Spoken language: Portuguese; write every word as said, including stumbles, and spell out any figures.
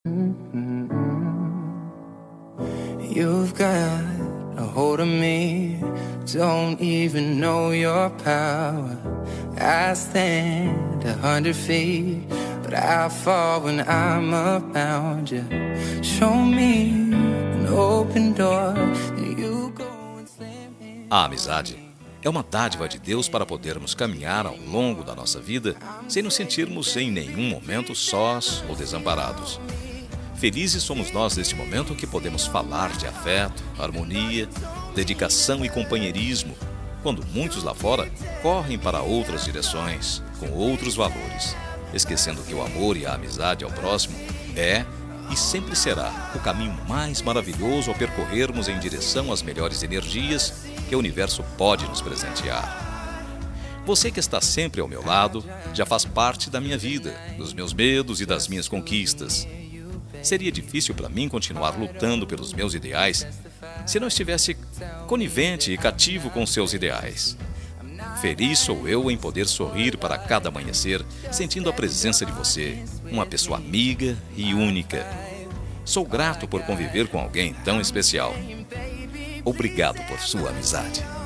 You've got a hold of me, don't even know your power. I stand a hundred feet, but I fall when I'm around you. Show me an open door, and you go and slam me. A amizade é uma dádiva de Deus para podermos caminhar ao longo da nossa vida sem nos sentirmos em nenhum momento sós ou desamparados. Felizes somos nós neste momento que podemos falar de afeto, harmonia, dedicação e companheirismo, quando muitos lá fora correm para outras direções, com outros valores, esquecendo que o amor e a amizade ao próximo é e sempre será o caminho mais maravilhoso ao percorrermos em direção às melhores energias que o universo pode nos presentear. Você que está sempre ao meu lado já faz parte da minha vida, dos meus medos e das minhas conquistas. Seria difícil para mim continuar lutando pelos meus ideais se não estivesse conivente e cativo com seus ideais. Feliz sou eu em poder sorrir para cada amanhecer, sentindo a presença de você, uma pessoa amiga e única. Sou grato por conviver com alguém tão especial. Obrigado por sua amizade.